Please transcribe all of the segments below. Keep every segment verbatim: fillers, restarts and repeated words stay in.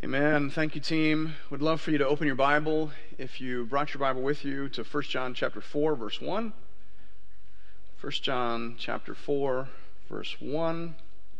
Amen. Thank you, team. Would love for you to open your Bible, if you brought your Bible with you, to First John chapter four, verse one. First John chapter four, verse one.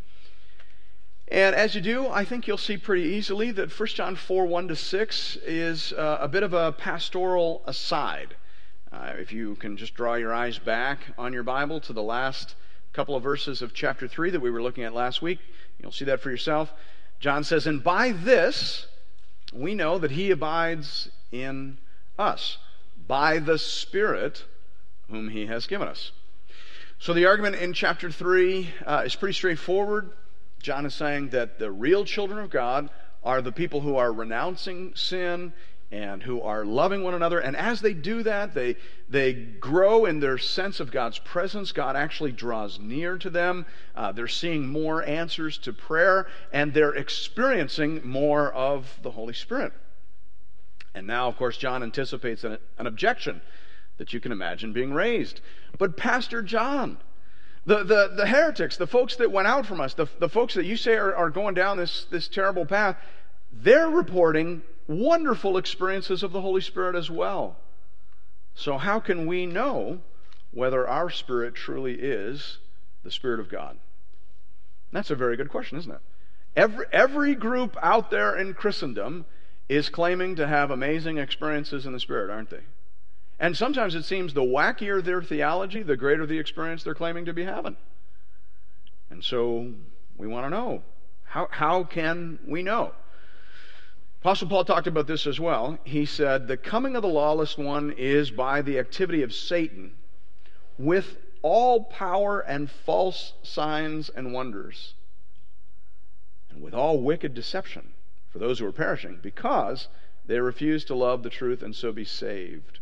And as you do, I think you'll see pretty easily that First John four, one to six is uh, a bit of a pastoral aside. Uh, if you can just draw your eyes back on your Bible to the last couple of verses of chapter three that we were looking at last week, you'll see that for yourself. John says, "And by this we know that he abides in us, by the Spirit whom he has given us." So the argument in chapter three uh, is pretty straightforward. John is saying that the real children of God are the people who are renouncing sin and who are loving one another. And as they do that, they, they grow in their sense of God's presence. God actually draws near to them. Uh, they're seeing more answers to prayer, and they're experiencing more of the Holy Spirit. And now, of course, John anticipates an, an objection that you can imagine being raised. But Pastor John, the, the, the heretics, the folks that went out from us, the, the folks that you say are, are going down this, this terrible path, they're reporting wonderful experiences of the Holy Spirit as well. So how can we know whether our spirit truly is the Spirit of God? That's a very good question, isn't it? Every, every group out there in Christendom is claiming to have amazing experiences in the Spirit, aren't they? And sometimes it seems the wackier their theology, the greater the experience they're claiming to be having. And so we want to know, how, how can we know? Apostle Paul talked about this as well. He said, "The coming of the lawless one is by the activity of Satan, with all power and false signs and wonders, and with all wicked deception for those who are perishing, because they refuse to love the truth and so be saved."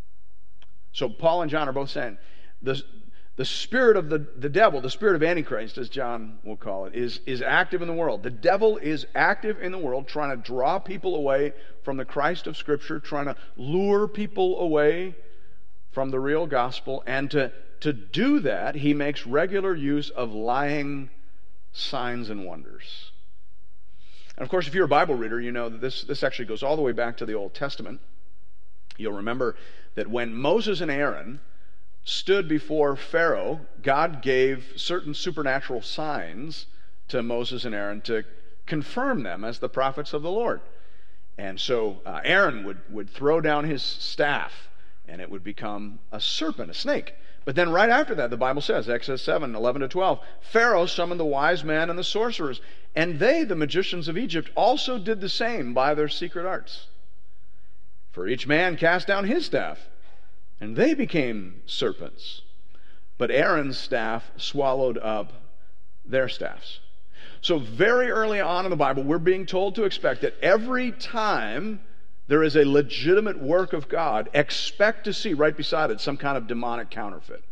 So Paul and John are both saying, the, the spirit of the, the devil, the spirit of Antichrist, as John will call it, is, is active in the world. The devil is active in the world, trying to draw people away from the Christ of Scripture, trying to lure people away from the real gospel. And to, to do that, he makes regular use of lying signs and wonders. And of course, if you're a Bible reader, you know that this, this actually goes all the way back to the Old Testament. You'll remember that when Moses and Aaron stood before Pharaoh, God gave certain supernatural signs to Moses and Aaron to confirm them as the prophets of the Lord. And so uh, Aaron would, would throw down his staff, and it would become a serpent, a snake. But then right after that, the Bible says, Exodus seven, eleven to twelve, Pharaoh summoned the wise men and the sorcerers, and they, the magicians of Egypt, also did the same by their secret arts. For each man cast down his staff, and they became serpents. But Aaron's staff swallowed up their staffs. So very early on in the Bible, we're being told to expect that every time there is a legitimate work of God, expect to see right beside it some kind of demonic counterfeit.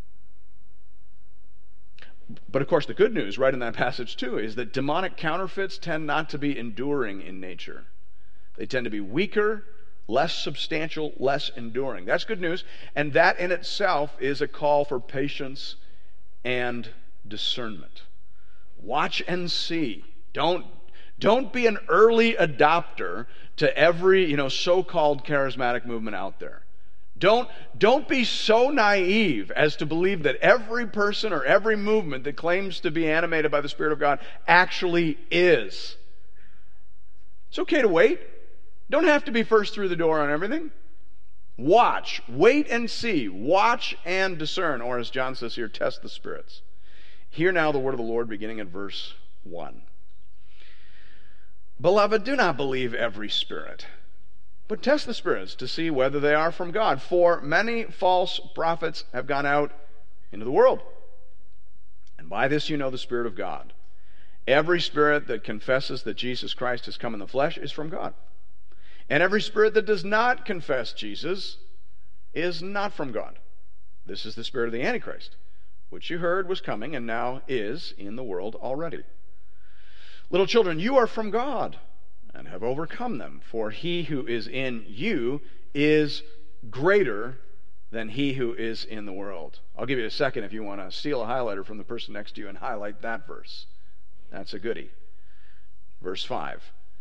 But of course, the good news right in that passage too is that demonic counterfeits tend not to be enduring in nature. They tend to be weaker, less substantial, less enduring. That's good news, and that in itself is a call for patience and discernment. Watch and see. Don't, don't be an early adopter to every, you know, so-called charismatic movement out there. Don't, don't be so naive as to believe that every person or every movement that claims to be animated by the Spirit of God actually is. It's okay to wait. Don't have to be first through the door on everything. Watch, wait and see, watch and discern, or as John says here, test the spirits. Hear now the word of the Lord beginning at verse one. "Beloved, do not believe every spirit, but test the spirits to see whether they are from God. For many false prophets have gone out into the world. And by this you know the Spirit of God. Every spirit that confesses that Jesus Christ has come in the flesh is from God. And every spirit that does not confess Jesus is not from God. This is the spirit of the Antichrist, which you heard was coming and now is in the world already. Little children, you are from God and have overcome them, for he who is in you is greater than he who is in the world." I'll give you a second if you want to steal a highlighter from the person next to you and highlight that verse. That's a goodie. Verse five.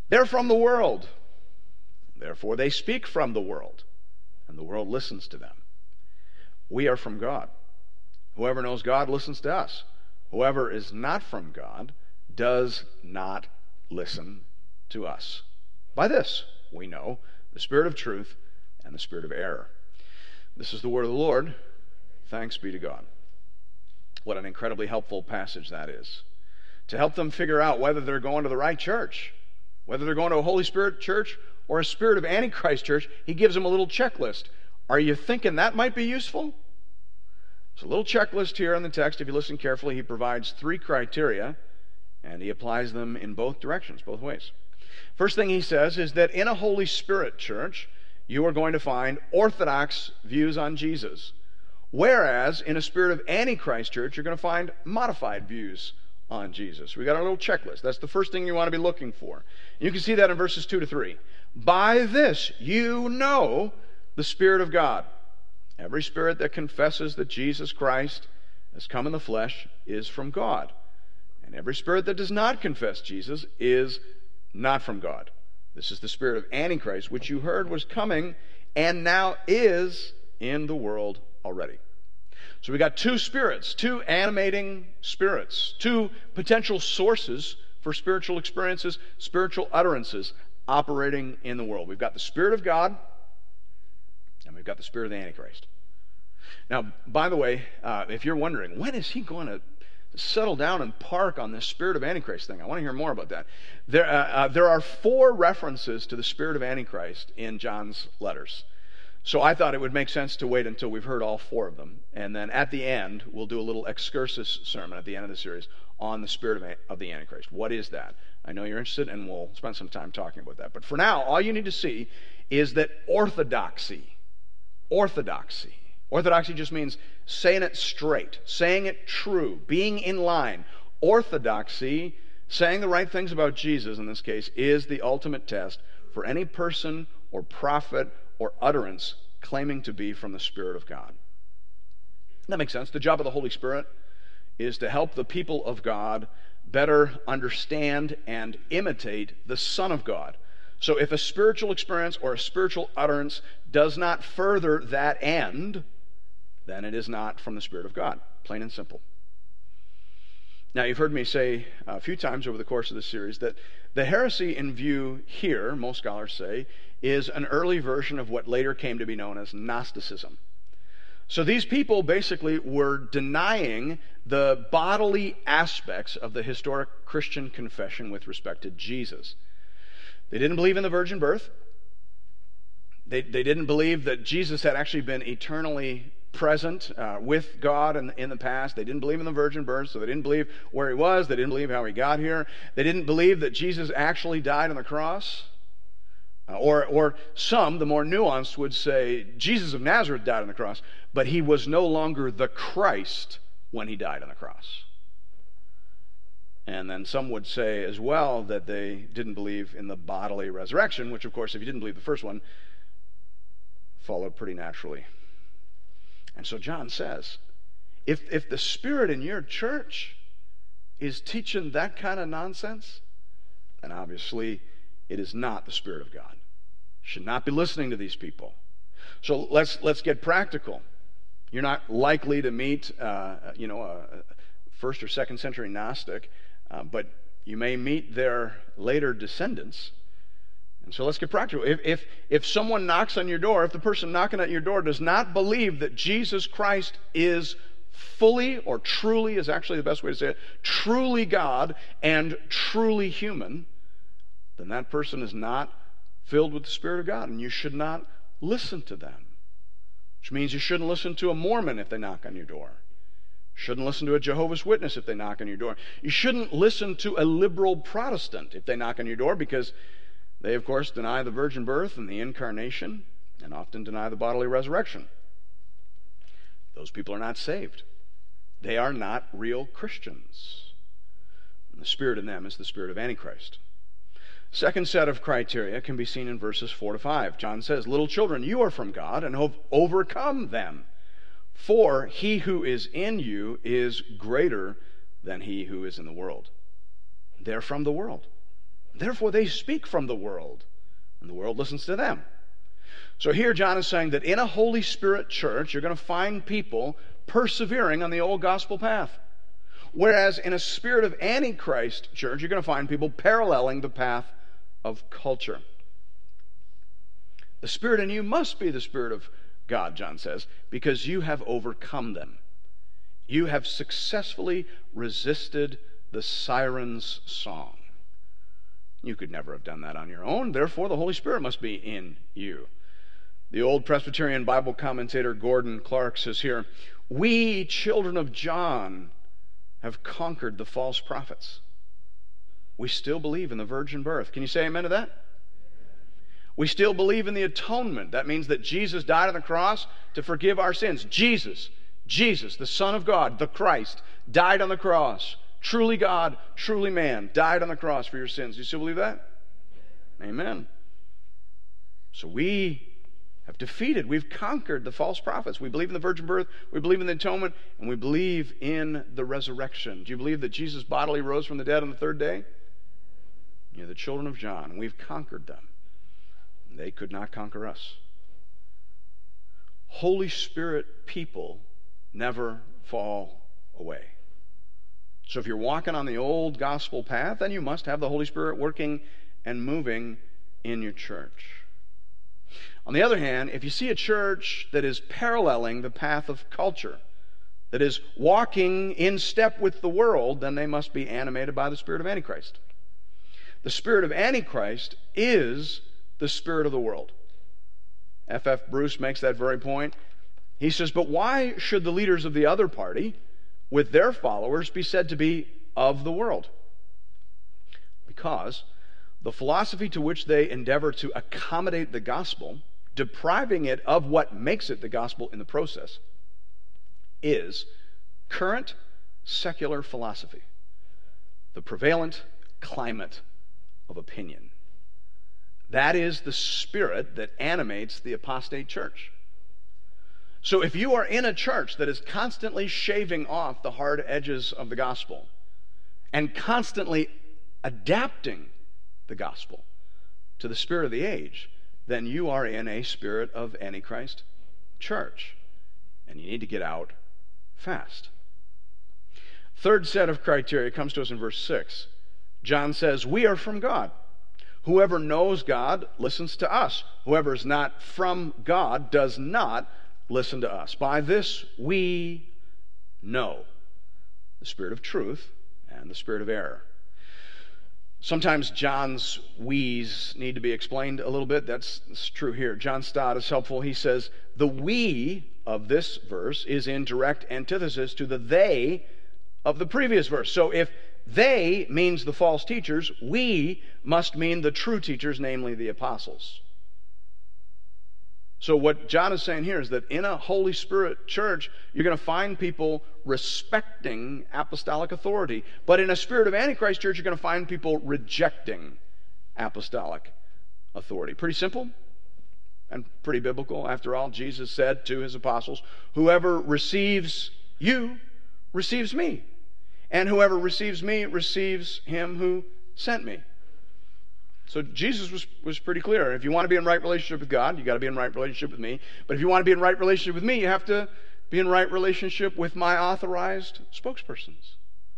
They're from the world. Therefore, they speak from the world, and the world listens to them. We are from God. Whoever knows God listens to us. Whoever is not from God does not listen to us. By this, we know the spirit of truth and the spirit of error. This is the word of the Lord. Thanks be to God. What an incredibly helpful passage that is, to help them figure out whether they're going to the right church, whether they're going to a Holy Spirit church or a spirit of Antichrist church. He gives them a little checklist. Are you thinking that might be useful? There's a little checklist here in the text. If you listen carefully, he provides three criteria, and he applies them in both directions, both ways. First thing he says is that in a Holy Spirit church, you are going to find orthodox views on Jesus, whereas in a spirit of Antichrist church, you're going to find modified views on Jesus. We got our little checklist. That's the first thing you want to be looking for. You can see that in verses two to three. By this you know the Spirit of God. Every spirit that confesses that Jesus Christ has come in the flesh is from God. And every spirit that does not confess Jesus is not from God. This is the spirit of Antichrist, which you heard was coming and now is in the world already. So we got two spirits, two animating spirits, two potential sources for spiritual experiences, spiritual utterances operating in the world. We've got the Spirit of God, and we've got the spirit of the Antichrist. Now, by the way, uh, if you're wondering, when is he going to settle down and park on this spirit of Antichrist thing? I want to hear more about that. There, uh, uh, there are four references to the spirit of Antichrist in John's letters. So I thought it would make sense to wait until we've heard all four of them. And then at the end, we'll do a little excursus sermon at the end of the series on the spirit of, of the Antichrist. What is that? I know you're interested, and we'll spend some time talking about that. But for now, all you need to see is that orthodoxy, orthodoxy, orthodoxy just means saying it straight, saying it true, being in line. Orthodoxy, saying the right things about Jesus in this case, is the ultimate test for any person or prophet or utterance claiming to be from the Spirit of God. That makes sense. The job of the Holy Spirit is to help the people of God better understand and imitate the Son of God. So if a spiritual experience or a spiritual utterance does not further that end, then it is not from the Spirit of God. Plain and simple. Now, you've heard me say a few times over the course of this series that the heresy in view here, most scholars say, is an early version of what later came to be known as Gnosticism. So these people basically were denying the bodily aspects of the historic Christian confession with respect to Jesus. They didn't believe in the virgin birth. They, they didn't believe that Jesus had actually been eternally present uh, with God in, in the past. They didn't believe in the virgin birth, so they didn't believe where he was. They didn't believe how he got here. They didn't believe that Jesus actually died on the cross. Uh, or, or some, the more nuanced, would say Jesus of Nazareth died on the cross, but he was no longer the Christ when he died on the cross. And then some would say as well that they didn't believe in the bodily resurrection, which, of course, if you didn't believe the first one, followed pretty naturally. And so John says, if, if the spirit in your church is teaching that kind of nonsense, then obviously it is not the Spirit of God. Should not be listening to these people. So let's let's get practical. You're not likely to meet, uh, you know, a first or second century Gnostic, uh, but you may meet their later descendants. And so let's get practical. If, if if someone knocks on your door, if the person knocking at your door does not believe that Jesus Christ is fully, or truly is actually the best way to say it, truly God and truly human, then that person is not filled with the Spirit of God, and you should not listen to them. Which means you shouldn't listen to a Mormon if they knock on your door. You shouldn't listen to a Jehovah's Witness if they knock on your door. You shouldn't listen to a liberal Protestant if they knock on your door, because they, of course, deny the virgin birth and the incarnation, and often deny the bodily resurrection. Those people are not saved. They are not real Christians. And the spirit in them is the spirit of Antichrist. Second set of criteria can be seen in verses four to five. John says, "Little children, you are from God and have overcome them. For he who is in you is greater than he who is in the world." They're from the world. Therefore they speak from the world, and the world listens to them. So here John is saying that in a Holy Spirit church, you're going to find people persevering on the old gospel path. Whereas in a spirit of Antichrist church, you're going to find people paralleling the path of culture. The Spirit in you must be the Spirit of God, John says, because you have overcome them. You have successfully resisted the siren's song. You could never have done that on your own. Therefore, the Holy Spirit must be in you. The old Presbyterian Bible commentator Gordon Clark says here, "We, children of John, have conquered the false prophets. We still believe in the virgin birth." Can you say amen to that? We still believe in the atonement. That means that Jesus died on the cross to forgive our sins. Jesus, Jesus, the Son of God, the Christ, died on the cross. Truly God, truly man, died on the cross for your sins. Do you still believe that? Amen. So we have defeated, we've conquered the false prophets. We believe in the virgin birth, we believe in the atonement, and we believe in the resurrection. Do you believe that Jesus bodily rose from the dead on the third day? You're the children of John. We've conquered them. They could not conquer us. Holy Spirit people never fall away. So if you're walking on the old gospel path, then you must have the Holy Spirit working and moving in your church. On the other hand, if you see a church that is paralleling the path of culture, that is walking in step with the world, then they must be animated by the spirit of Antichrist. The spirit of Antichrist is the spirit of the world. F F Bruce makes that very point. He says, "But why should the leaders of the other party, with their followers, be said to be of the world? Because the philosophy to which they endeavor to accommodate the gospel, depriving it of what makes it the gospel in the process, is current secular philosophy, the prevalent climate of opinion. That is the spirit that animates the apostate church." So if you are in a church that is constantly shaving off the hard edges of the gospel and constantly adapting the gospel to the spirit of the age, then you are in a spirit of Antichrist church, and you need to get out fast. Third set of criteria comes to us in verse six. John says, "We are from God. Whoever knows God listens to us. Whoever is not from God does not listen to us. By this we know the spirit of truth and the spirit of error." Sometimes John's we's need to be explained a little bit. That's, that's true here. John Stott is helpful. He says, the we of this verse is in direct antithesis to the they of the previous verse. So if they means the false teachers, we must mean the true teachers, namely the apostles. So what John is saying here is that in a Holy Spirit church, you're going to find people respecting apostolic authority. But in a spirit of Antichrist church, you're going to find people rejecting apostolic authority. Pretty simple and pretty biblical. After all, Jesus said to his apostles, "Whoever receives you receives me. And whoever receives me receives him who sent me." So Jesus was, was pretty clear. If you want to be in right relationship with God, you got to be in right relationship with me. But if you want to be in right relationship with me, you have to be in right relationship with my authorized spokespersons.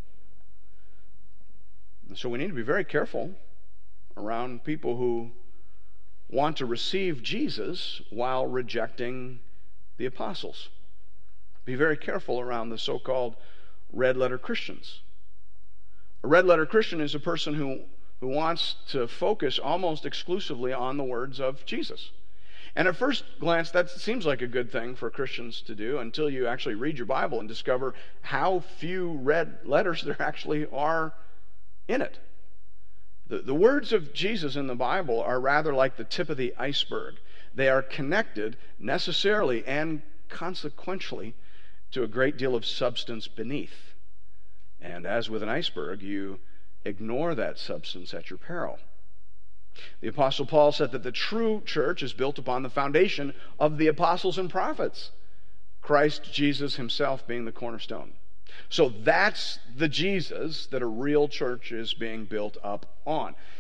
And so we need to be very careful around people who want to receive Jesus while rejecting the apostles. Be very careful around the so-called red letter Christians. A red letter Christian is a person who who wants to focus almost exclusively on the words of Jesus. And at first glance, that seems like a good thing for Christians to do until you actually read your Bible and discover how few red letters there actually are in it. The, the words of Jesus in the Bible are rather like the tip of the iceberg. They are connected necessarily and consequentially to a great deal of substance beneath. And as with an iceberg, you ignore that substance at your peril. The Apostle Paul said that the true church is built upon the foundation of the apostles and prophets, Christ Jesus himself being the cornerstone. So that's the Jesus that a real church is being built up on.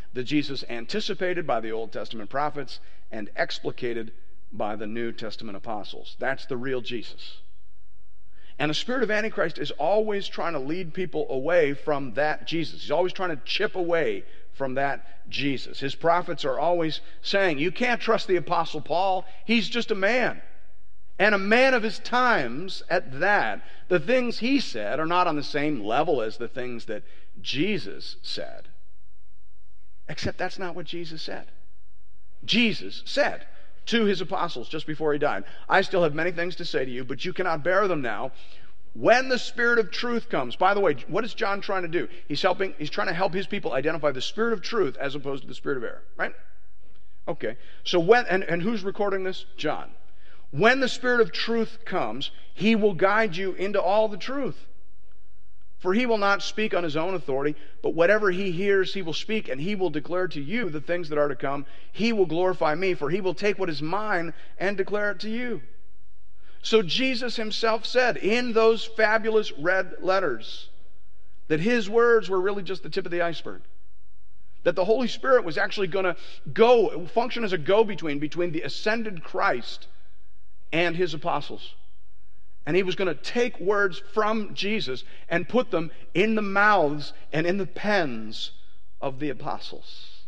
the Jesus anticipated by the Old Testament prophets and explicated by the New Testament apostles. That's the real Jesus. And the spirit of Antichrist is always trying to lead people away from that Jesus. He's always trying to chip away from that Jesus. His prophets are always saying, you can't trust the Apostle Paul. He's just a man. And a man of his times at that. The things he said are not on the same level as the things that Jesus said. Except that's not what Jesus said. Jesus said to his apostles just before he died, I still have many things to say to you, but you cannot bear them now. When the Spirit of truth comes. By the way, what is John trying to do? He's helping, he's trying to help his people identify the Spirit of truth as opposed to the spirit of error, right? Okay. So when, and, and who's recording this? John. When the Spirit of truth comes, he will guide you into all the truth. For he will not speak on his own authority, but whatever he hears, he will speak, and he will declare to you the things that are to come. He will glorify me, for he will take what is mine and declare it to you. So Jesus himself said in those fabulous red letters that his words were really just the tip of the iceberg. That the Holy Spirit was actually going to go, function as a go-between between the ascended Christ and his apostles. And he was going to take words from Jesus and put them in the mouths and in the pens of the apostles.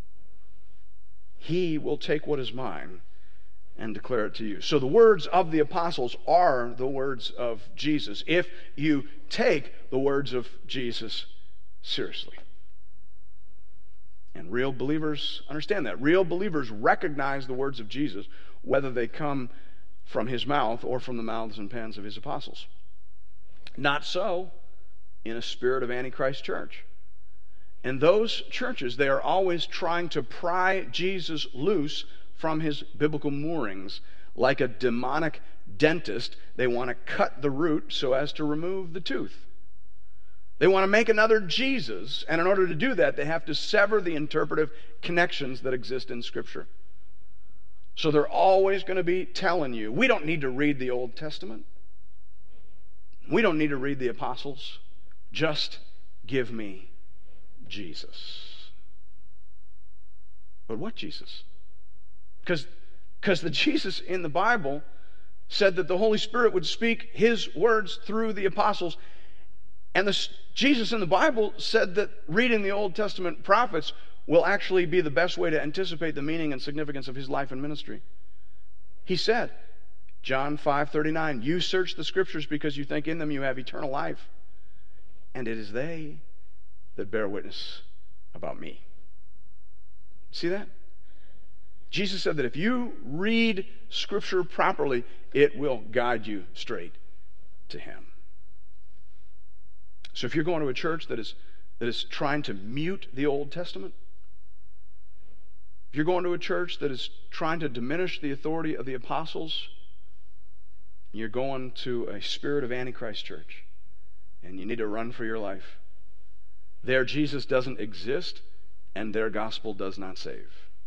He will take what is mine and declare it to you. So the words of the apostles are the words of Jesus, if you take the words of Jesus seriously. And real believers understand that. Real believers recognize the words of Jesus, whether they come from his mouth or from the mouths and pens of his apostles. Not so in a spirit of Antichrist church. In those churches, they are always trying to pry Jesus loose from his biblical moorings. Like a demonic dentist, they want to cut the root so as to remove the tooth. They want to make another Jesus, and in order to do that, they have to sever the interpretive connections that exist in Scripture. So they're always going to be telling you, we don't need to read the Old Testament. We don't need to read the apostles. Just give me Jesus. But what Jesus? Because because the Jesus in the Bible said that the Holy Spirit would speak his words through the apostles. And the Jesus in the Bible said that reading the Old Testament prophets will actually be the best way to anticipate the meaning and significance of his life and ministry. He said, John five thirty-nine, you search the Scriptures because you think in them you have eternal life, and it is they that bear witness about me. See that? Jesus said that if you read Scripture properly, it will guide you straight to him. So if you're going to a church that is that is trying to mute the Old Testament, if you're going to a church that is trying to diminish the authority of the apostles, you're going to a spirit of Antichrist church, and you need to run for your life. Their Jesus doesn't exist, and their gospel does not save.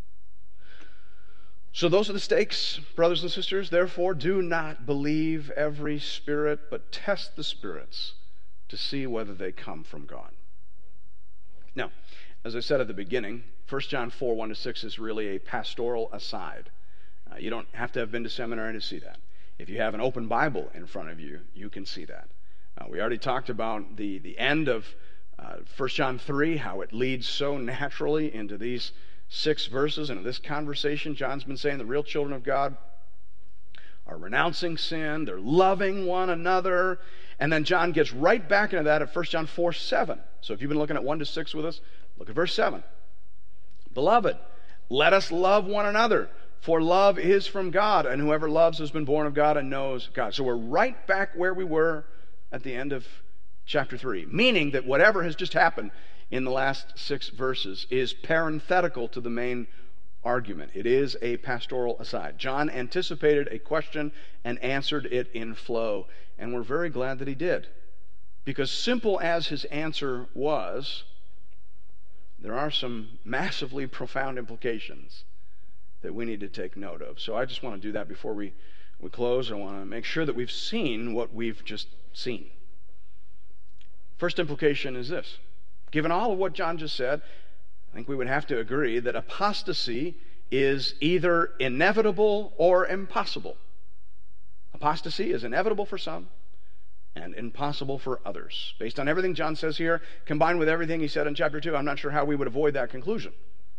So those are the stakes, brothers and sisters. Therefore, do not believe every spirit, but test the spirits to see whether they come from God. Now, as I said at the beginning, First John four, one to six is really a pastoral aside. Uh, you don't have to have been to seminary to see that. If you have an open Bible in front of you, you can see that. Uh, we already talked about the, the end of uh, First John three, how it leads so naturally into these six verses. And in this conversation, John's been saying the real children of God are renouncing sin, they're loving one another. And then John gets right back into that at First John four, seven. So if you've been looking at one to six with us, look at verse seven. Beloved, let us love one another, for love is from God, and whoever loves has been born of God and knows God. So we're right back where we were at the end of chapter three, meaning that whatever has just happened in the last six verses is parenthetical to the main argument. It is a pastoral aside. John anticipated a question and answered it in flow, and we're very glad that he did. Because simple as his answer was, there are some massively profound implications that we need to take note of. So I just want to do that before we, we close. I want to make sure that we've seen what we've just seen. First implication is this. Given all of what John just said, think we would have to agree that apostasy is either inevitable or impossible. Apostasy is inevitable for some and impossible for others. Based on everything John says here, combined with everything he said in chapter two, I'm not sure how we would avoid that conclusion.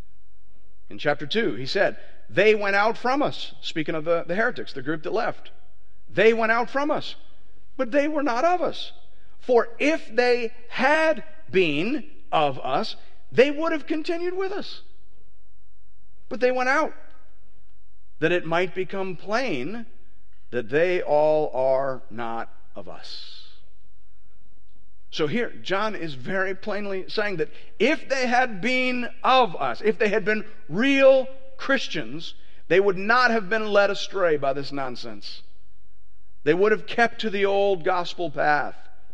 In chapter two, he said, they went out from us. Speaking of the, the heretics, the group that left. They went out from us, but they were not of us. For if they had been of us, they would have continued with us. But they went out, that it might become plain that they all are not of us. So here, John is very plainly saying that if they had been of us, if they had been real Christians, they would not have been led astray by this nonsense. They would have kept to the old gospel path.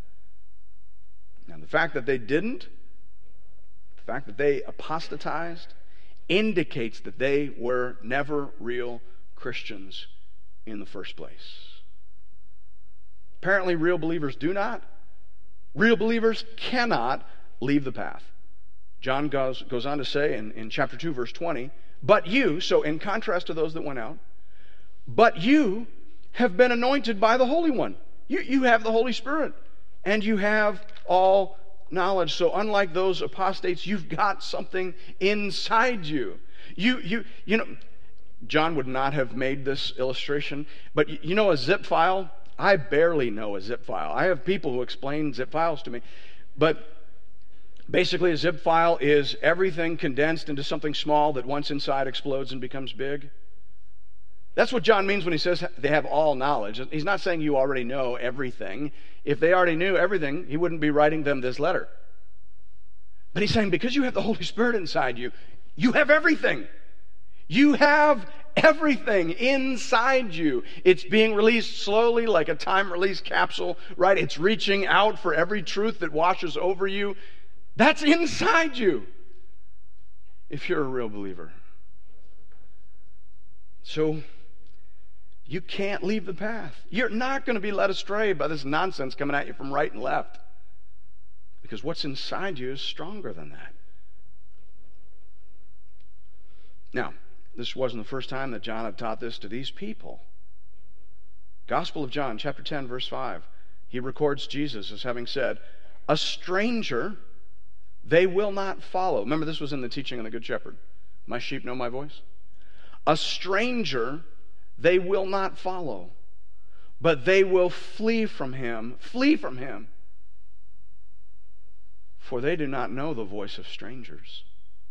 Now, the fact that they didn't, the fact that they apostatized, indicates that they were never real Christians in the first place. Apparently, real believers do not. Real believers cannot leave the path. John goes, goes on to say in, in chapter two, verse twenty, but you, so in contrast to those that went out, but you have been anointed by the Holy One. You, you have the Holy Spirit, and you have all knowledge. So unlike those apostates, you've got something inside you. You, you, you know, John would not have made this illustration, but you know a zip file? I barely know a zip file. I have people who explain zip files to me, but basically a zip file is everything condensed into something small that once inside explodes and becomes big. That's what John means when he says they have all knowledge. He's not saying you already know everything. If they already knew everything, he wouldn't be writing them this letter. But he's saying because you have the Holy Spirit inside you, you have everything. You have everything inside you. It's being released slowly like a time-release capsule, right? It's reaching out for every truth that washes over you. That's inside you if you're a real believer. So you can't leave the path. You're not going to be led astray by this nonsense coming at you from right and left, because what's inside you is stronger than that. Now, this wasn't the first time that John had taught this to these people. Gospel of John, chapter ten, verse five. He records Jesus as having said, a stranger they will not follow. Remember, this was in the teaching of the Good Shepherd. My sheep know my voice. A stranger they will not follow, but they will flee from him, flee from him, for they do not know the voice of strangers.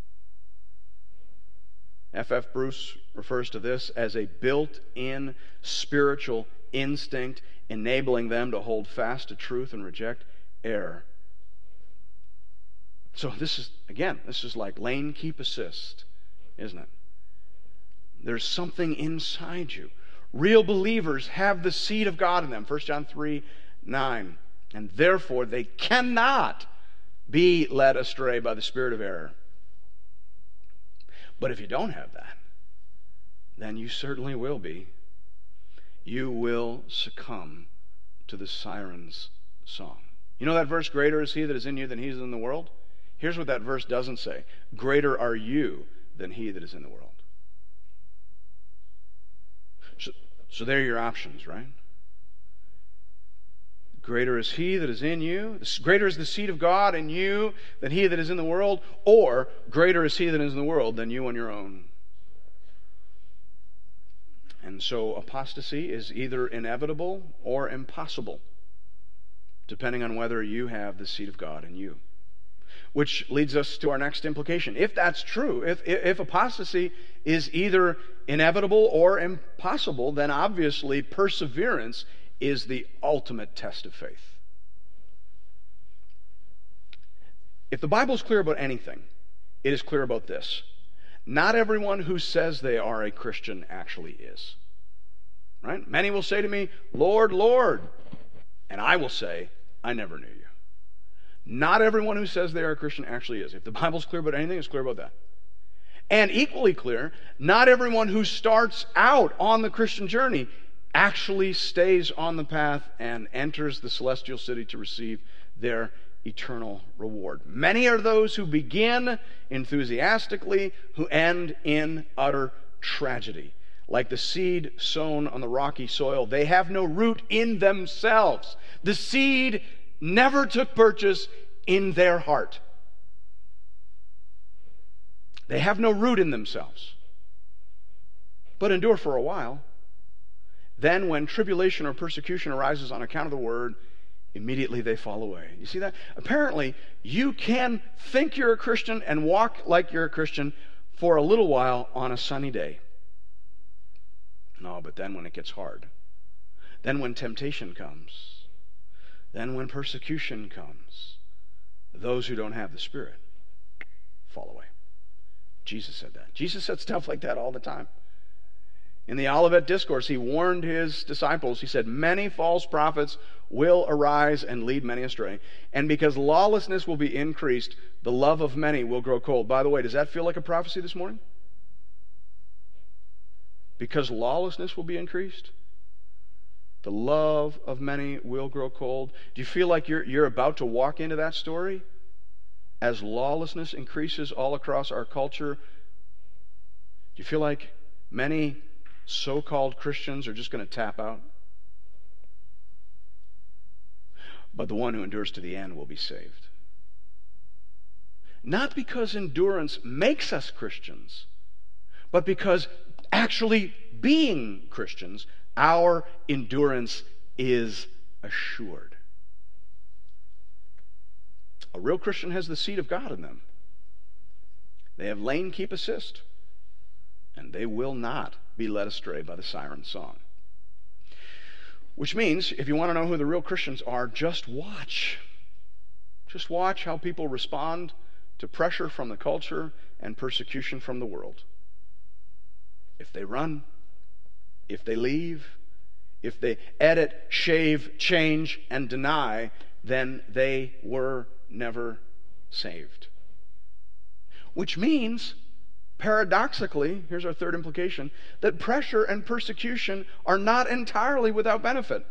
F F Bruce refers to this as a built-in spiritual instinct enabling them to hold fast to truth and reject error. So this is, again, this is like lane keep assist, isn't it? There's something inside you. Real believers have the seed of God in them, First John three nine. And therefore they cannot be led astray by the spirit of error. But if you don't have that, then you certainly will be. You will succumb to the siren's song. You know that verse, greater is he that is in you than he is in the world? Here's what that verse doesn't say. Greater are you than he that is in the world. So, so there are your options, right? Greater is he that is in you. Greater is the seed of God in you than he that is in the world. Or greater is he that is in the world than you on your own. And so apostasy is either inevitable or impossible, depending on whether you have the seed of God in you. Which leads us to our next implication. If that's true, if, if apostasy is either inevitable or impossible, then obviously perseverance is the ultimate test of faith. If the Bible is clear about anything, it is clear about this. Not everyone who says they are a Christian actually is. Right? Many will say to me, Lord, Lord. And I will say, I never knew you. Not everyone who says they are a Christian actually is. If the Bible's clear about anything, it's clear about that. And equally clear, not everyone who starts out on the Christian journey actually stays on the path and enters the celestial city to receive their eternal reward. Many are those who begin enthusiastically, who end in utter tragedy. Like the seed sown on the rocky soil, they have no root in themselves. The seed never took purchase in their heart. They have no root in themselves, but endure for a while. Then when tribulation or persecution arises on account of the word, immediately they fall away. You see that? Apparently, you can think you're a Christian and walk like you're a Christian for a little while on a sunny day. No, but then when it gets hard, then when temptation comes, then when persecution comes, those who don't have the Spirit fall away. Jesus said that. Jesus said stuff like that all the time. In the Olivet Discourse, he warned his disciples. He said, many false prophets will arise and lead many astray. And because lawlessness will be increased, the love of many will grow cold. By the way, does that feel like a prophecy this morning? Because lawlessness will be increased, the love of many will grow cold. Do you feel like you're, you're about to walk into that story? As lawlessness increases all across our culture, do you feel like many so-called Christians are just going to tap out? But the one who endures to the end will be saved. Not because endurance makes us Christians, but because actually being Christians, our endurance is assured. A real Christian has the seed of God in them. They have lane keep assist, and they will not be led astray by the siren song. Which means, if you want to know who the real Christians are, just watch. Just watch how people respond to pressure from the culture and persecution from the world. If they run, if they leave, if they edit, shave, change, and deny, then they were never saved. Which means, paradoxically, here's our third implication, that pressure and persecution are not entirely without benefit.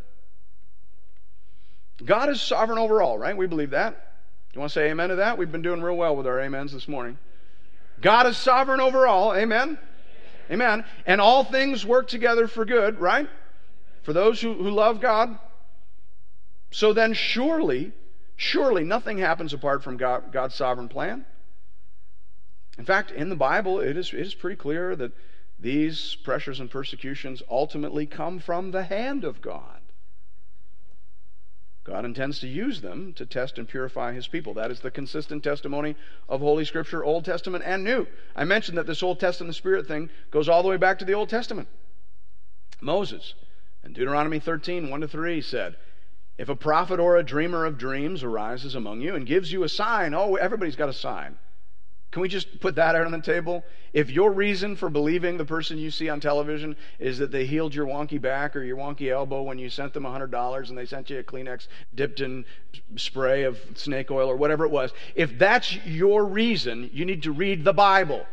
God is sovereign over all, right? We believe that. You want to say amen to that? We've been doing real well with our amens this morning. God is sovereign over all, amen? Amen. And all things work together for good, right? For those who, who love God. So then surely, surely nothing happens apart from God, God's sovereign plan. In fact, in the Bible, it is, it is pretty clear that these pressures and persecutions ultimately come from the hand of God. God intends to use them to test and purify His people. That is the consistent testimony of Holy Scripture, Old Testament and New. I mentioned that this Old Testament the Spirit thing goes all the way back to the Old Testament. Moses, in Deuteronomy thirteen, one to three, said, if a prophet or a dreamer of dreams arises among you and gives you a sign, oh, everybody's got a sign. Can we just put that out on the table? If your reason for believing the person you see on television is that they healed your wonky back or your wonky elbow when you sent them one hundred dollars and they sent you a Kleenex dipped in spray of snake oil or whatever it was, if that's your reason, you need to read the Bible.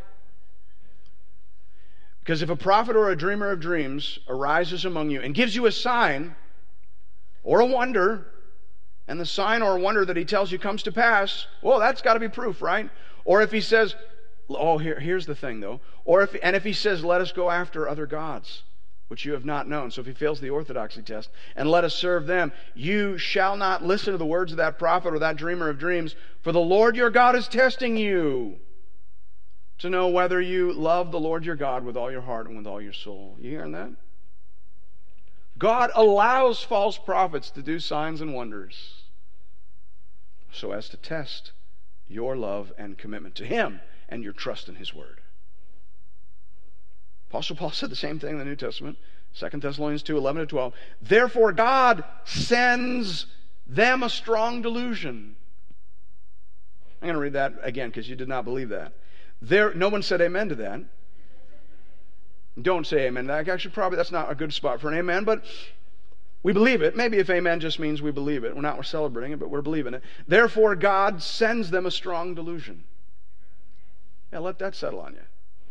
Because if a prophet or a dreamer of dreams arises among you and gives you a sign or a wonder, and the sign or wonder that he tells you comes to pass, well, that's got to be proof, right? Or if he says, oh, here, here's the thing though. Or if, and if he says, let us go after other gods, which you have not known. So if he fails the orthodoxy test, and let us serve them, you shall not listen to the words of that prophet or that dreamer of dreams, for the Lord your God is testing you to know whether you love the Lord your God with all your heart and with all your soul. You hearing that? God allows false prophets to do signs and wonders so as to test your love and commitment to Him and your trust in His Word. Apostle Paul said the same thing in the New Testament, Second Thessalonians two, eleven to twelve. Therefore God sends them a strong delusion. I'm going to read that again because you did not believe that. There, no one said amen to that. Don't say amen to that. Actually, probably that's not a good spot for an amen, but we believe it. Maybe if amen just means we believe it. We're not we're celebrating it, but we're believing it. Therefore, God sends them a strong delusion. Yeah, let that settle on you.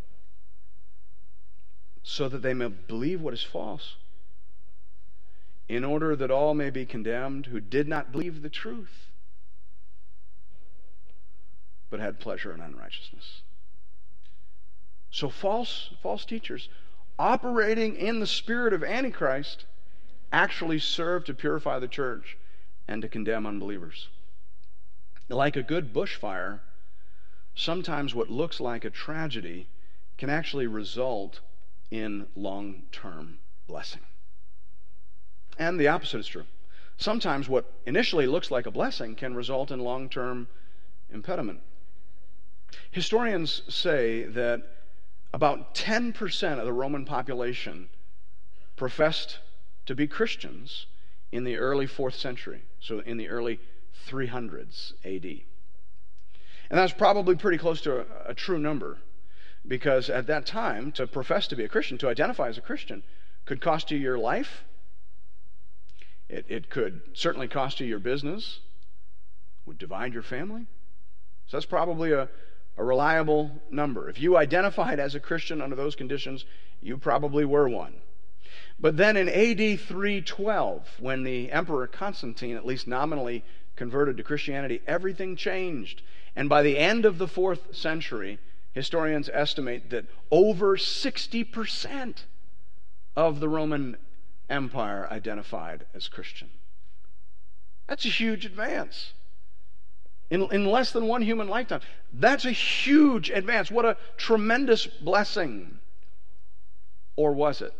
So that they may believe what is false, in order that all may be condemned who did not believe the truth, but had pleasure in unrighteousness. So false, false teachers operating in the spirit of Antichrist actually serve to purify the church and to condemn unbelievers. Like a good bushfire, sometimes what looks like a tragedy can actually result in long-term blessing. And the opposite is true. Sometimes what initially looks like a blessing can result in long-term impediment. Historians say that about ten percent of the Roman population professed to be Christians in the early fourth century, so in the early three hundreds A D. And that's probably pretty close to a, a true number, because at that time, to profess to be a Christian, to identify as a Christian, could cost you your life. It, it could certainly cost you your business, would divide your family. So that's probably a, a reliable number. If you identified as a Christian under those conditions, you probably were one. But then in A D three twelve, when the Emperor Constantine, at least nominally, converted to Christianity, everything changed. And by the end of the fourth century, historians estimate that over sixty percent of the Roman Empire identified as Christian. That's a huge advance. In, in less than one human lifetime. That's a huge advance. What a tremendous blessing. Or was it?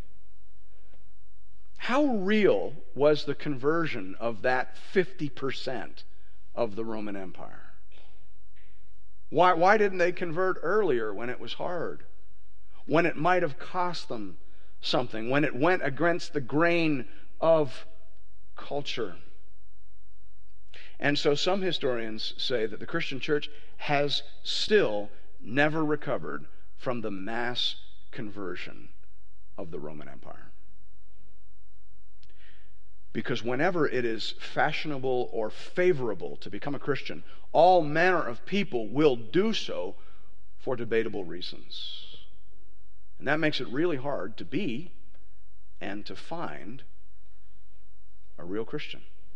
How real was the conversion of that fifty percent of the Roman Empire? Why, why didn't they convert earlier when it was hard? When it might have cost them something? When it went against the grain of culture? And so some historians say that the Christian church has still never recovered from the mass conversion of the Roman Empire. Because whenever it is fashionable or favorable to become a Christian, all manner of people will do so for debatable reasons. And that makes it really hard to be and to find a real Christian.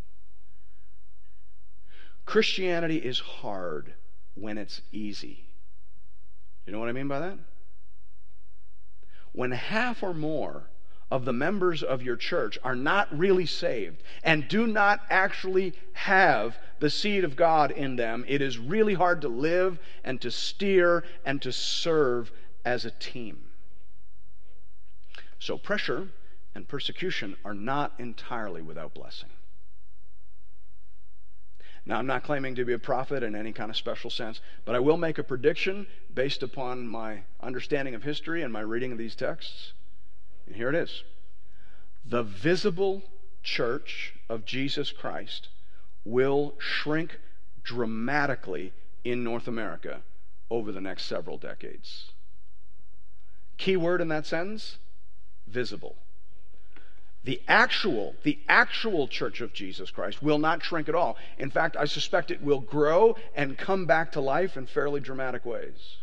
Christianity is hard when it's easy. You know what I mean by that? When half or more of the members of your church are not really saved and do not actually have the seed of God in them, it is really hard to live and to steer and to serve as a team. So pressure and persecution are not entirely without blessing. Now, I'm not claiming to be a prophet in any kind of special sense, but I will make a prediction based upon my understanding of history and my reading of these texts. And here it is. The visible church of Jesus Christ will shrink dramatically in North America over the next several decades. Key word in that sentence, visible. The actual, the actual church of Jesus Christ will not shrink at all. In fact, I suspect it will grow and come back to life in fairly dramatic ways.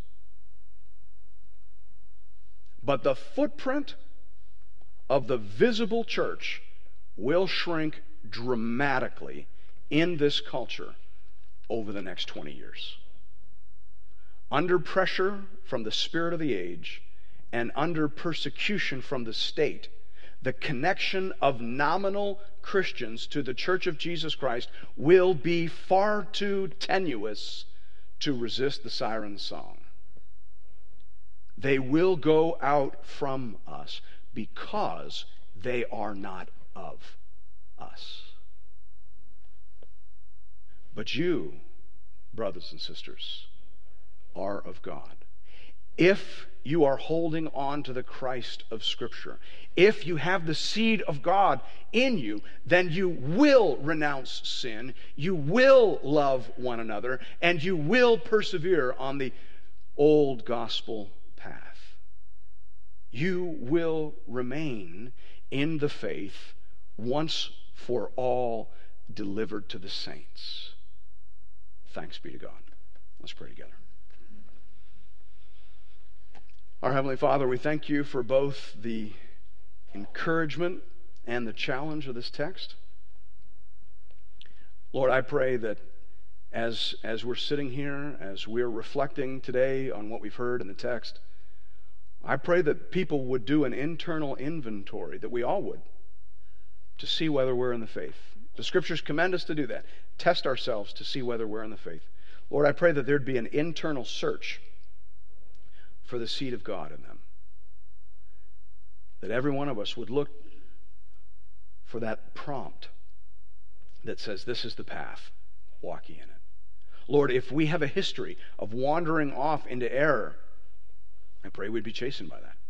But the footprint of the visible church will shrink dramatically in this culture over the next twenty years. Under pressure from the spirit of the age and under persecution from the state, the connection of nominal Christians to the Church of Jesus Christ will be far too tenuous to resist the siren song. They will go out from us because they are not of us. But you, brothers and sisters, are of God. If you are holding on to the Christ of Scripture, if you have the seed of God in you, then you will renounce sin, you will love one another, and you will persevere on the old gospel path. You will remain in the faith once for all delivered to the saints. Thanks be to God. Let's pray together. Our Heavenly Father, we thank you for both the encouragement and the challenge of this text. Lord, I pray that as, as we're sitting here, as we're reflecting today on what we've heard in the text, I pray that people would do an internal inventory, that we all would, to see whether we're in the faith. The Scriptures commend us to do that. Test ourselves to see whether we're in the faith. Lord, I pray that there'd be an internal search for the seed of God in them. That every one of us would look for that prompt that says, this is the path, walk ye in it. Lord, if we have a history of wandering off into error, I pray we'd be chastened by that.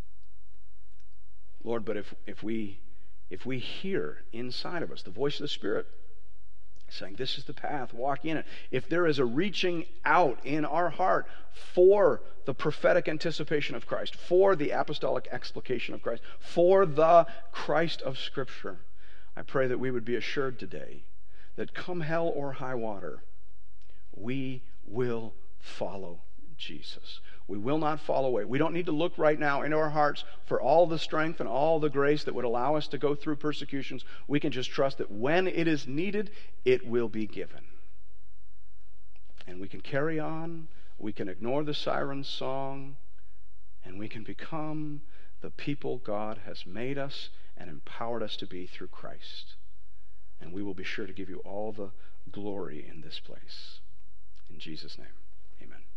Lord, but if, if we if we hear inside of us the voice of the Spirit saying, this is the path, walk in it, if there is a reaching out in our heart for the prophetic anticipation of Christ, for the apostolic explication of Christ, for the Christ of Scripture, I pray that we would be assured today that come hell or high water, we will follow Jesus. We will not fall away. We don't need to look right now into our hearts for all the strength and all the grace that would allow us to go through persecutions. We can just trust that when it is needed, it will be given. And we can carry on. We can ignore the siren song. And we can become the people God has made us and empowered us to be through Christ. And we will be sure to give you all the glory in this place. In Jesus' name, amen.